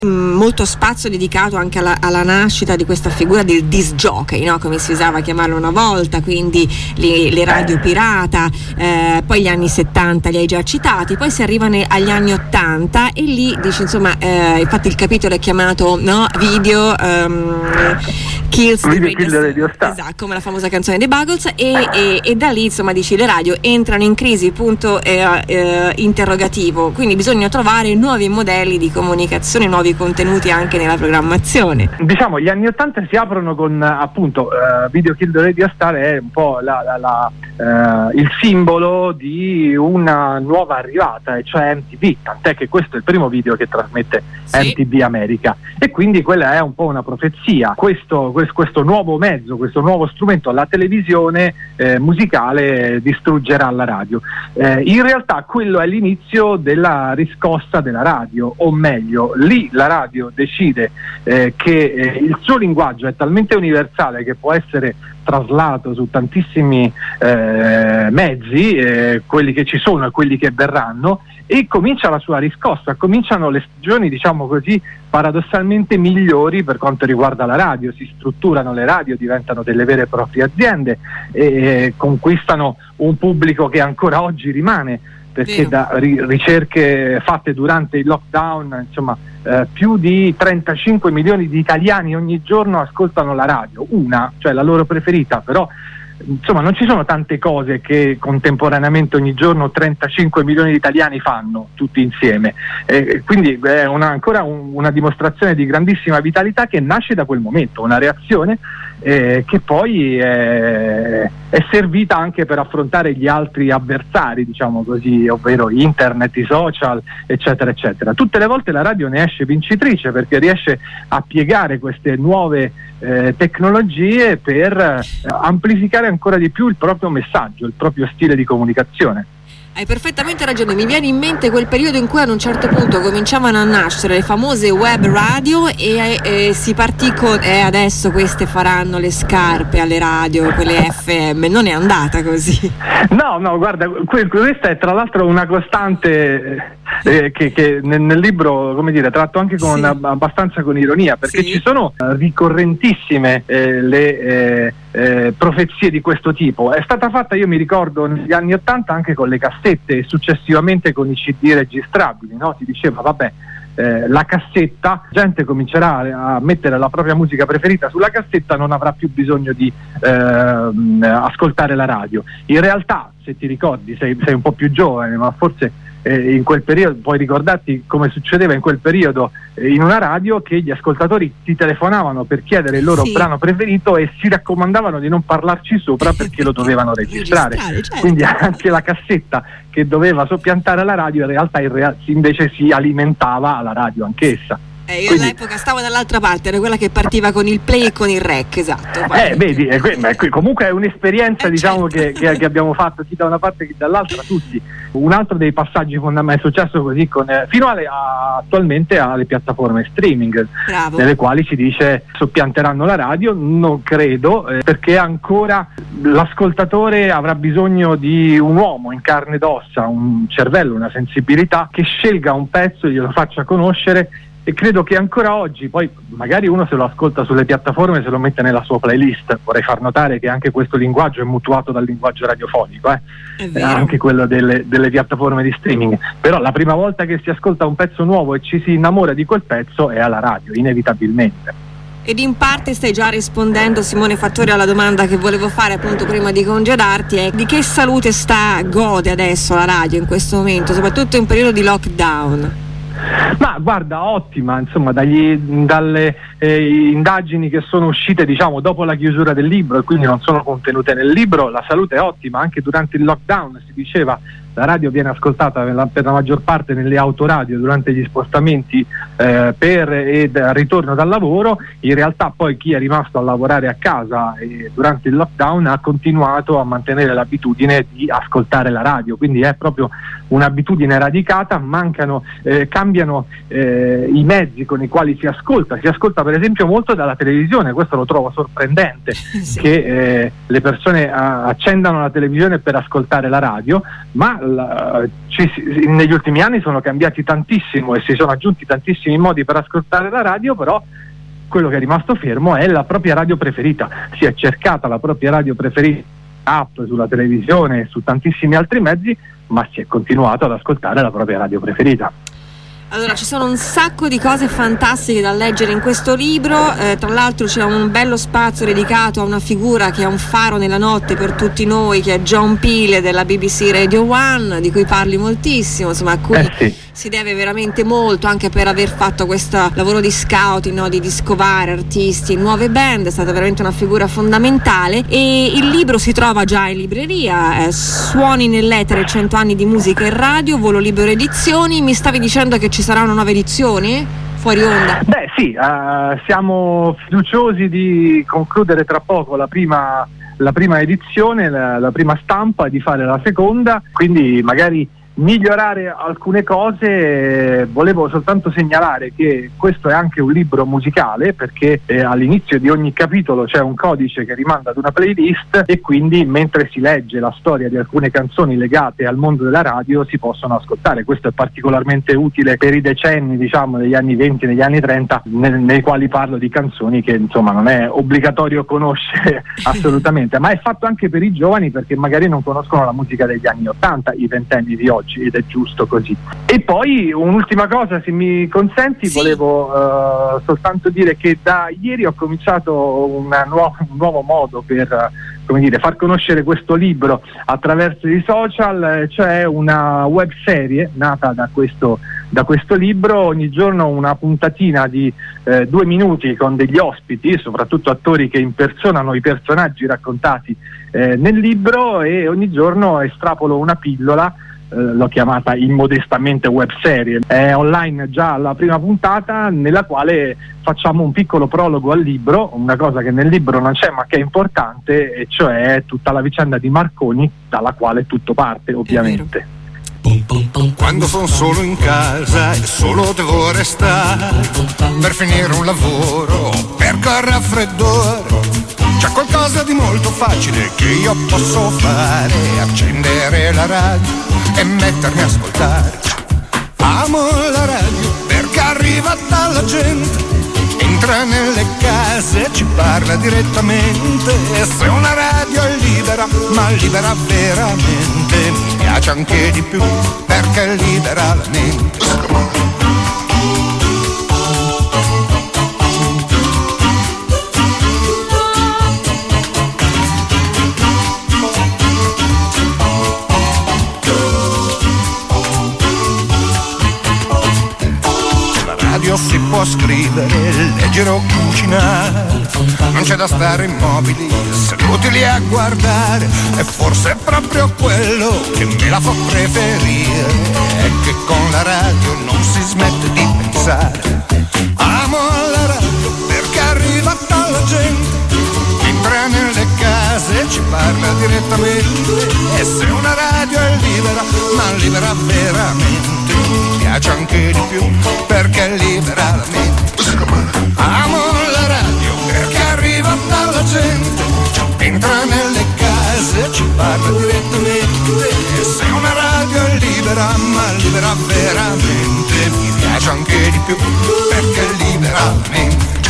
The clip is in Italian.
molto spazio dedicato anche alla nascita di questa figura del disc jockey, no? Come si usava a chiamarlo una volta, quindi le radio pirata, poi gli anni 70 li hai già citati, poi si arriva agli anni 80 e lì dici, insomma, infatti il capitolo è chiamato, no? Video Kills the Radio Star, esatto, come la famosa canzone dei Buggles, e da lì, insomma, dici, le radio entrano in crisi, punto interrogativo, quindi bisogna trovare nuovi modelli di comunicazione, nuovi contenuti anche nella programmazione. Diciamo, gli anni 80 si aprono con appunto Video Kill the Radio Star, è un po' il simbolo di una nuova arrivata, e cioè MTV, tant'è che questo è il primo video che trasmette MTV America, e quindi quella è un po' una profezia, questo nuovo mezzo, questo nuovo strumento, la televisione musicale distruggerà la radio. In realtà quello è l'inizio della riscossa della radio, o meglio, lì la radio decide che il suo linguaggio è talmente universale che può essere traslato su tantissimi mezzi, quelli che ci sono e quelli che verranno, e comincia la sua riscossa, cominciano le stagioni, diciamo così, paradossalmente migliori per quanto riguarda la radio. Si strutturano le radio, diventano delle vere e proprie aziende e conquistano un pubblico che ancora oggi rimane, perché da ricerche fatte durante il lockdown, insomma, più di 35 milioni di italiani ogni giorno ascoltano la radio, cioè la loro preferita, però insomma non ci sono tante cose che contemporaneamente ogni giorno 35 milioni di italiani fanno tutti insieme, quindi è ancora una dimostrazione di grandissima vitalità che nasce da quel momento, una reazione che poi è servita anche per affrontare gli altri avversari, diciamo così, ovvero internet, i social, eccetera eccetera. Tutte le volte la radio ne esce vincitrice, perché riesce a piegare queste nuove tecnologie per amplificare ancora di più il proprio messaggio, il proprio stile di comunicazione. Hai perfettamente ragione, mi viene in mente quel periodo in cui ad un certo punto cominciavano a nascere le famose web radio e si partì con adesso queste faranno le scarpe alle radio, quelle FM. Non è andata così. No, guarda, questa è tra l'altro una costante che nel libro, come dire, tratto anche con abbastanza con ironia, perché ci sono ricorrentissime le profezie di questo tipo. È stata fatta, io mi ricordo, negli anni 80 anche con le cassette e successivamente con i CD registrabili, no? Si diceva, vabbè, la cassetta, gente comincerà a mettere la propria musica preferita sulla cassetta, non avrà più bisogno di ascoltare la radio. In realtà, se ti ricordi, sei un po' più giovane, ma forse in quel periodo puoi ricordarti come succedeva in quel periodo in una radio, che gli ascoltatori ti telefonavano per chiedere il loro brano preferito e si raccomandavano di non parlarci sopra perché lo dovevano registrare. Certo. Quindi anche la cassetta che doveva soppiantare la radio in realtà invece si alimentava alla radio anch'essa. Io all'epoca stavo dall'altra parte, era quella che partiva con il play e con il rec, esatto. Vedi, comunque è un'esperienza, diciamo, che abbiamo fatto sia da una parte che dall'altra tutti. Un altro dei passaggi fondamentali è successo così fino attualmente alle piattaforme streaming. Bravo. Nelle quali ci dice soppianteranno la radio. Non credo, perché ancora l'ascoltatore avrà bisogno di un uomo in carne ed ossa, un cervello, una sensibilità, che scelga un pezzo e glielo faccia conoscere. E credo che ancora oggi, poi magari uno se lo ascolta sulle piattaforme, se lo mette nella sua playlist. Vorrei far notare che anche questo linguaggio è mutuato dal linguaggio radiofonico, anche quello delle piattaforme di streaming. Però la prima volta che si ascolta un pezzo nuovo e ci si innamora di quel pezzo è alla radio, inevitabilmente. Ed in parte stai già rispondendo, Simone Fattori, alla domanda che volevo fare appunto prima di congedarti, è di che salute gode adesso la radio in questo momento, soprattutto in periodo di lockdown? Ma guarda, ottima, insomma, dalle indagini che sono uscite, diciamo, dopo la chiusura del libro e quindi non sono contenute nel libro, la salute è ottima. Anche durante il lockdown si diceva la radio viene ascoltata per la maggior parte nelle autoradio durante gli spostamenti per ritorno dal lavoro. In realtà poi chi è rimasto a lavorare a casa durante il lockdown ha continuato a mantenere l'abitudine di ascoltare la radio, quindi è proprio un'abitudine radicata. Cambiano i mezzi con i quali si ascolta per esempio molto dalla televisione. Questo lo trovo sorprendente, che le persone accendano la televisione per ascoltare la radio, ma negli ultimi anni sono cambiati tantissimo e si sono aggiunti tantissimi modi per ascoltare la radio, però quello che è rimasto fermo è la propria radio preferita. Si è cercata la propria radio preferita app, sulla televisione e su tantissimi altri mezzi, ma si è continuato ad ascoltare la propria radio preferita. Allora, ci sono un sacco di cose fantastiche da leggere in questo libro, tra l'altro c'è un bello spazio dedicato a una figura che è un faro nella notte per tutti noi, che è John Peel della BBC Radio 1, di cui parli moltissimo, insomma, a cui si deve veramente molto, anche per aver fatto questo lavoro di scouting, no? di scovare artisti e nuove band. È stata veramente una figura fondamentale, e il libro si trova già in libreria, Suoni nell'etere, 100 anni di musica e radio, Volo Libero Edizioni. Mi stavi dicendo che ci sarà una nuova edizione fuori onda? Beh sì, siamo fiduciosi di concludere tra poco la prima edizione, la prima stampa, e di fare la seconda, quindi magari migliorare alcune cose. Volevo soltanto segnalare che questo è anche un libro musicale, perché all'inizio di ogni capitolo c'è un codice che rimanda ad una playlist, e quindi mentre si legge la storia di alcune canzoni legate al mondo della radio si possono ascoltare. Questo è particolarmente utile per i decenni, diciamo, degli anni 20 e degli anni 30, nei quali parlo di canzoni che insomma non è obbligatorio conoscere assolutamente, ma è fatto anche per i giovani, perché magari non conoscono la musica degli anni 80, i ventenni di oggi, ed è giusto così. E poi un'ultima cosa, se mi consenti, volevo soltanto dire che da ieri ho cominciato un nuovo modo per far conoscere questo libro attraverso i social, cioè una web serie nata da questo libro. Ogni giorno una puntatina di 2 minuti con degli ospiti, soprattutto attori che impersonano i personaggi raccontati nel libro, e ogni giorno estrapolo una pillola. L'ho chiamata immodestamente web serie. È online già la prima puntata, nella quale facciamo un piccolo prologo al libro, una cosa che nel libro non c'è ma che è importante, e cioè tutta la vicenda di Marconi, dalla quale tutto parte, ovviamente. Quando sono solo in casa e solo devo restare per finire un lavoro, per quel raffreddore, c'è qualcosa di molto facile che io posso fare: accendere la radio e mettermi a ascoltare. Amo la radio perché arriva dalla gente, entra nelle case e ci parla direttamente. E se una radio è libera, ma libera veramente, mi piace anche di più perché libera la mente. Si può scrivere, leggere o cucinare, non c'è da stare immobili, seduti lì a guardare. E forse è proprio quello che me la fa preferire, è che con la radio non si smette di pensare. Amo la radio perché arriva dalla gente, entra nelle case e ci parla direttamente. E se una radio è libera, ma libera veramente, mi piace anche di più perché libera la mente. Amo la radio perché arriva dalla gente, entra nelle case e ci parla direttamente. E se una radio è libera, ma libera veramente, mi piace anche di più perché libera la mente.